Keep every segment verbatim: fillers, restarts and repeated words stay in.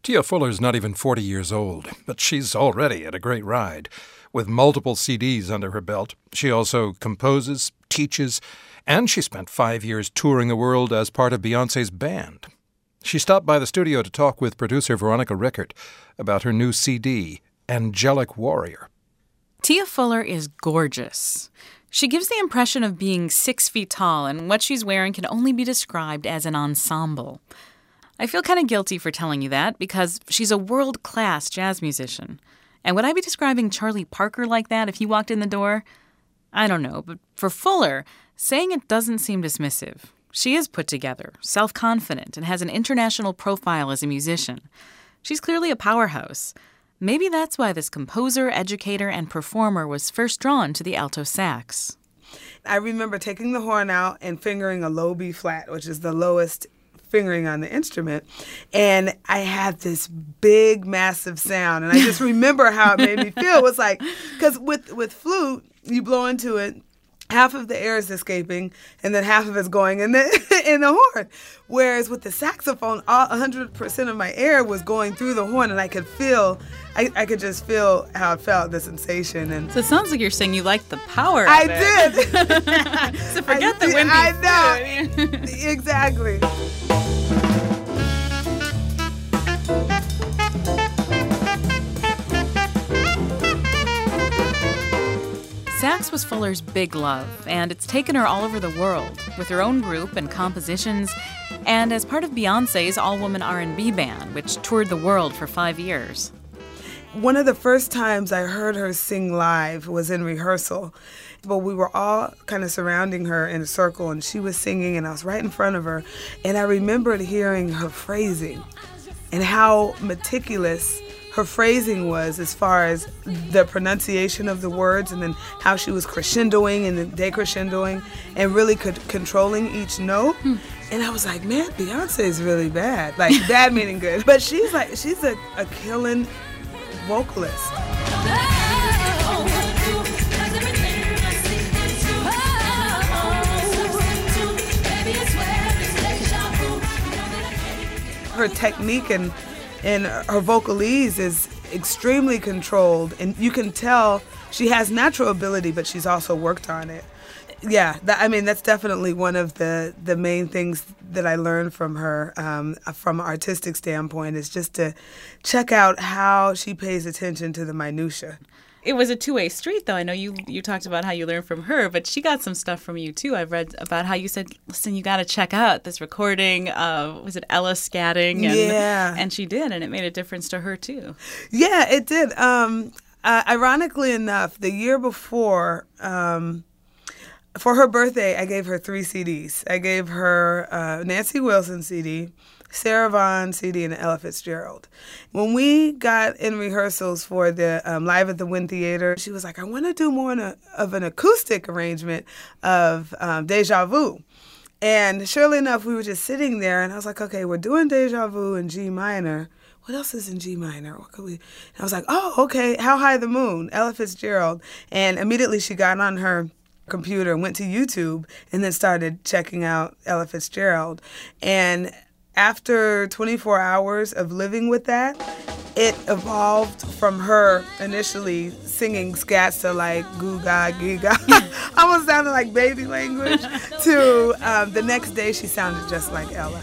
Tia Fuller's not even forty years old, but she's already at a great ride. With multiple C Ds under her belt, she also composes, teaches, and she spent five years touring the world as part of Beyoncé's band. She stopped by the studio to talk with producer Veronica Rickert about her new C D, Angelic Warrior. Tia Fuller is gorgeous. She gives the impression of being six feet tall, and what she's wearing can only be described as an ensemble. I feel kind of guilty for telling you that because she's a world-class jazz musician. And would I be describing Charlie Parker like that if he walked in the door? I don't know, but for Fuller, saying it doesn't seem dismissive. She is put together, self-confident, and has an international profile as a musician. She's clearly a powerhouse. Maybe that's why this composer, educator, and performer was first drawn to the alto sax. I remember taking the horn out and fingering a low B flat, which is the lowest fingering on the instrument, and I had this big, massive sound, and I just remember how it made me feel. It was like, because with, with flute, you blow into it, half of the air is escaping, and then half of it's going in the in the horn. Whereas with the saxophone, all one hundred percent of my air was going through the horn, and I could feel, I, I could just feel how it felt, the sensation. And so it sounds like you're saying you like the power of I it. did. So forget I the wimpy. I know. Exactly. Sax was Fuller's big love, and it's taken her all over the world, with her own group and compositions, and as part of Beyoncé's all-woman R and B band, which toured the world for five years. One of the first times I heard her sing live was in rehearsal. But we were all kind of surrounding her in a circle, and she was singing, and I was right in front of her. And I remembered hearing her phrasing and how meticulous her phrasing was as far as the pronunciation of the words, and then how she was crescendoing and then decrescendoing and really could, controlling each note. Hmm. And I was like, man, Beyonce is really bad. Like, bad meaning good. But she's like, she's a, a killing vocalist. Her technique and and her vocalese is extremely controlled, and you can tell she has natural ability, but she's also worked on it. Yeah, that, I mean, that's definitely one of the, the main things that I learned from her um, from an artistic standpoint, is just to check out how she pays attention to the minutia. It was a two-way street, though. I know you, you talked about how you learned from her, but she got some stuff from you, too. I've read about how you said, listen, you got to check out this recording of, was it Ella scatting? And, yeah. And she did, and it made a difference to her, too. Yeah, it did. Um, uh, ironically enough, the year before, um, for her birthday, I gave her three C Ds. I gave her uh, Nancy Wilson C D, Sarah Vaughan C D, and Ella Fitzgerald. When we got in rehearsals for the um, Live at the Wynn Theater, she was like, I want to do more in a, of an acoustic arrangement of um, Deja Vu. And surely enough, we were just sitting there, and I was like, okay, we're doing Deja Vu in G minor. What else is in G minor? What could we? And I was like, oh, okay, How High the Moon, Ella Fitzgerald. And immediately she got on her computer and went to YouTube and then started checking out Ella Fitzgerald. And after twenty-four hours of living with that, it evolved from her initially singing scats to like goo ga gee ga, almost sounded like baby language, to um, the next day she sounded just like Ella.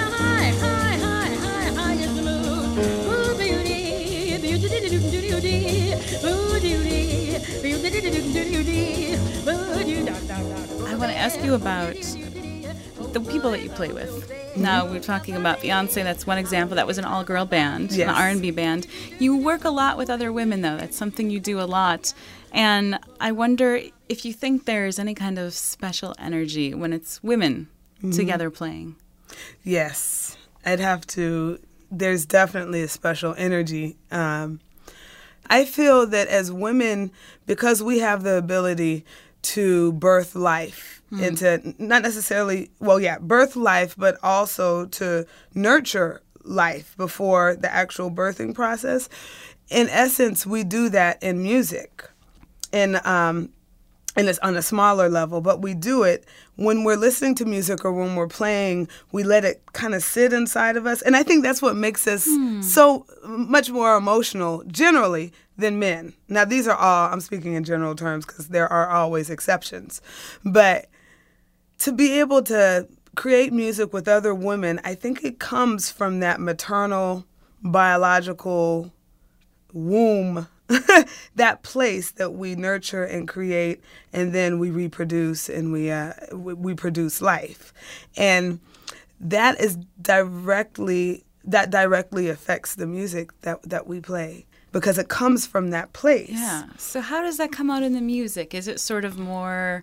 I want to ask you about the people that you play with. Mm-hmm. Now, we're talking about Beyonce. That's one example. That was an all-girl band, yes. An R and B band. You work a lot with other women, though. That's something you do a lot. And I wonder if you think there's any kind of special energy when it's women mm-hmm. together playing. Yes. I'd have to. There's definitely a special energy. Um, I feel that as women, because we have the ability to birth life mm. and to not necessarily, well, yeah, birth life, but also to nurture life before the actual birthing process. In essence, we do that in music. And um, and it's on a smaller level, but we do it when we're listening to music or when we're playing. We let it kind of sit inside of us. And I think that's what makes us hmm. so much more emotional generally than men. Now, these are all, I'm speaking in general terms because there are always exceptions. But to be able to create music with other women, I think it comes from that maternal, biological womb, that place that we nurture and create, and then we reproduce and we uh, we, we produce life, and that is directly that directly affects the music that that we play because it comes from that place. Yeah. So how does that come out in the music? Is it sort of more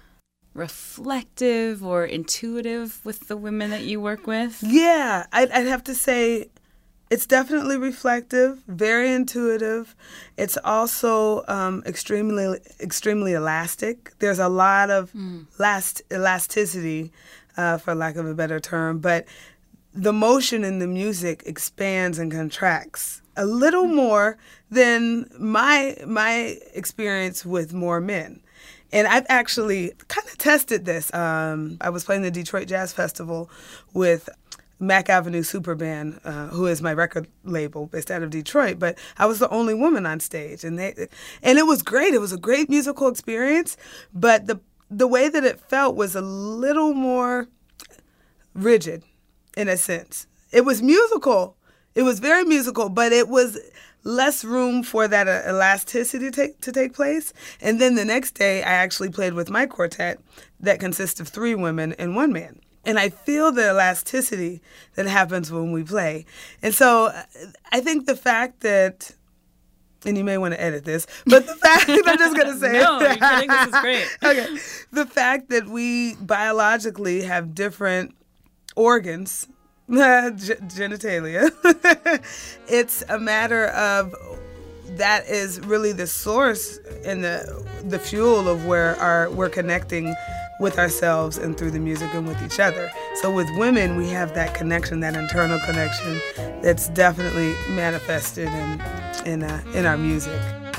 reflective or intuitive with the women that you work with? Yeah, I'd, I'd have to say. It's definitely reflective, very intuitive. It's also um, extremely, extremely elastic. There's a lot of mm. last elasticity, uh, for lack of a better term, but the motion in the music expands and contracts a little more than my my experience with more men. And I've actually kind of tested this. Um, I was playing the Detroit Jazz Festival with Mack Avenue Superband, uh, who is my record label based out of Detroit, but I was the only woman on stage, and they, and it was great. It was a great musical experience, but the the way that it felt was a little more rigid, in a sense. It was musical. It was very musical, but it was less room for that uh, elasticity to take, to take place. And then the next day, I actually played with my quartet that consists of three women and one man. And I feel the elasticity that happens when we play. And so I think the fact that, and you may want to edit this, but the fact, I'm just going to say no, it. No, you're kidding, this is great. Okay. The fact that we biologically have different organs, G- genitalia, it's a matter of, that is really the source and the the fuel of where our we're connecting with ourselves and through the music and with each other. So with women, we have that connection, that internal connection that's definitely manifested in in, uh, in our music.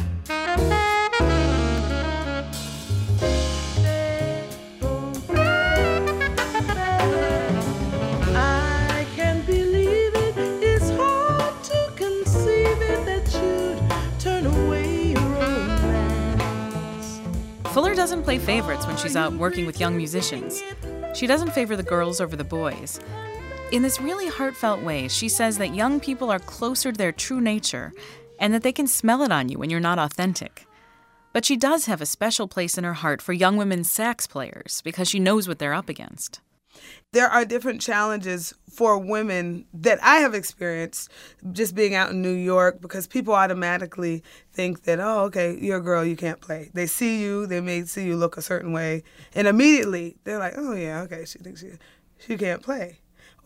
I can't believe it. It's hard to conceive it that you'd turn away your romance. Fuller doesn't play favorites when she's out working with young musicians. She doesn't favor the girls over the boys. In this really heartfelt way, she says that young people are closer to their true nature and that they can smell it on you when you're not authentic. But she does have a special place in her heart for young women sax players because she knows what they're up against. There are different challenges for women that I have experienced just being out in New York, because people automatically think that, oh, okay, you're a girl, you can't play. They see you, they may see you look a certain way, and immediately they're like, oh, yeah, okay, she thinks she, she can't play.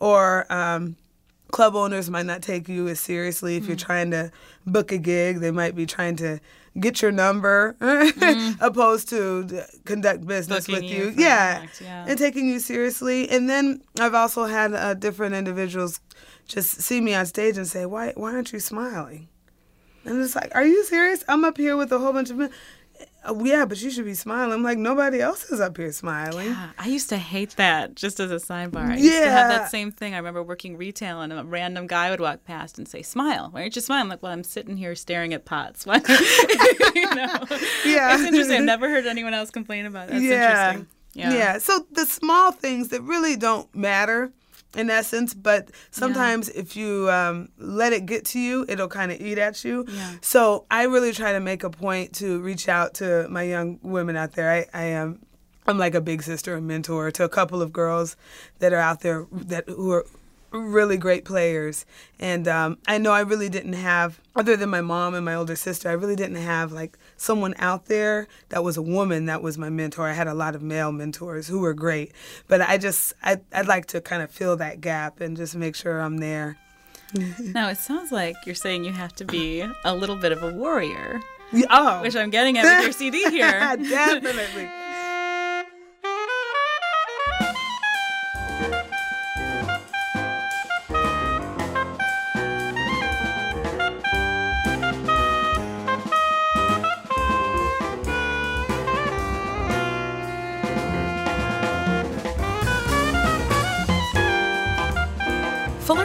Or um, club owners might not take you as seriously if mm. you're trying to book a gig. They might be trying to get your number mm. opposed to conduct business Booking with you. you Yeah. yeah, and taking you seriously. And then I've also had uh, different individuals just see me on stage and say, why, why aren't you smiling? And it's like, are you serious? I'm up here with a whole bunch of men. Oh, yeah, but you should be smiling. I'm like, nobody else is up here smiling. Yeah, I used to hate that, just as a sidebar. I used yeah. to have that same thing. I remember working retail, and a random guy would walk past and say, smile. Why aren't you smiling? I'm like, well, I'm sitting here staring at pots. Why? you know? Yeah. It's interesting. I've never heard anyone else complain about it. That's yeah. interesting. Yeah. Yeah. So the small things that really don't matter, in essence, but sometimes yeah. if you um, let it get to you, it'll kind of eat at you. Yeah. So I really try to make a point to reach out to my young women out there. I, I am, I'm like a big sister and mentor to a couple of girls that are out there that who are really great players. And um, I know I really didn't have, other than my mom and my older sister, I really didn't have like someone out there that was a woman that was my mentor. I had a lot of male mentors who were great. But I just, I, I'd like to kind of fill that gap and just make sure I'm there. Now, it sounds like you're saying you have to be a little bit of a warrior. Oh. Which I'm getting at with your C D here. Definitely.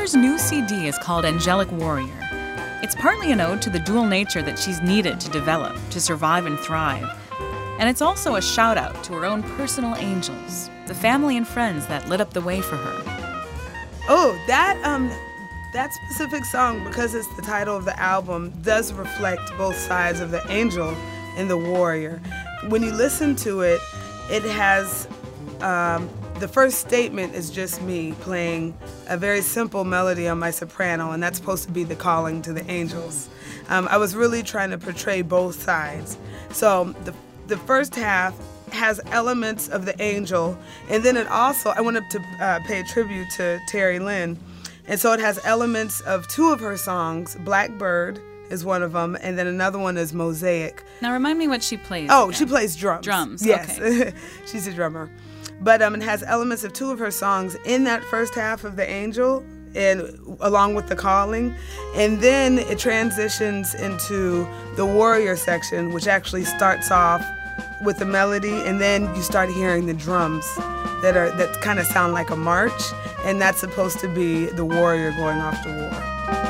Fuller's new C D is called Angelic Warrior. It's partly an ode to the dual nature that she's needed to develop, to survive and thrive. And it's also a shout-out to her own personal angels, the family and friends that lit up the way for her. Oh, that um, that specific song, because it's the title of the album, does reflect both sides of the angel and the warrior. When you listen to it, it has, um, the first statement is just me playing a very simple melody on my soprano, and that's supposed to be the calling to the angels. Um, I was really trying to portray both sides. So the the first half has elements of the angel, and then it also, I wanted to uh, pay a tribute to Terry Lynn, and so it has elements of two of her songs. Blackbird is one of them, and then another one is Mosaic. Now remind me what she plays. Oh, again. she plays drums. Drums, yes. okay. She's a drummer. But um, it has elements of two of her songs in that first half of the angel, and along with the calling, and then it transitions into the warrior section, which actually starts off with the melody, and then you start hearing the drums that are that kind of sound like a march, and that's supposed to be the warrior going off to war.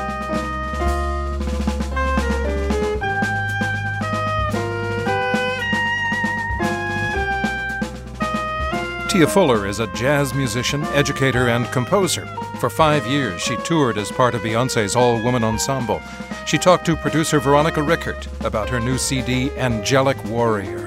Tia Fuller is a jazz musician, educator, and composer. For five years, she toured as part of Beyoncé's all-woman ensemble. She talked to producer Veronica Rickert about her new C D, Angelic Warrior.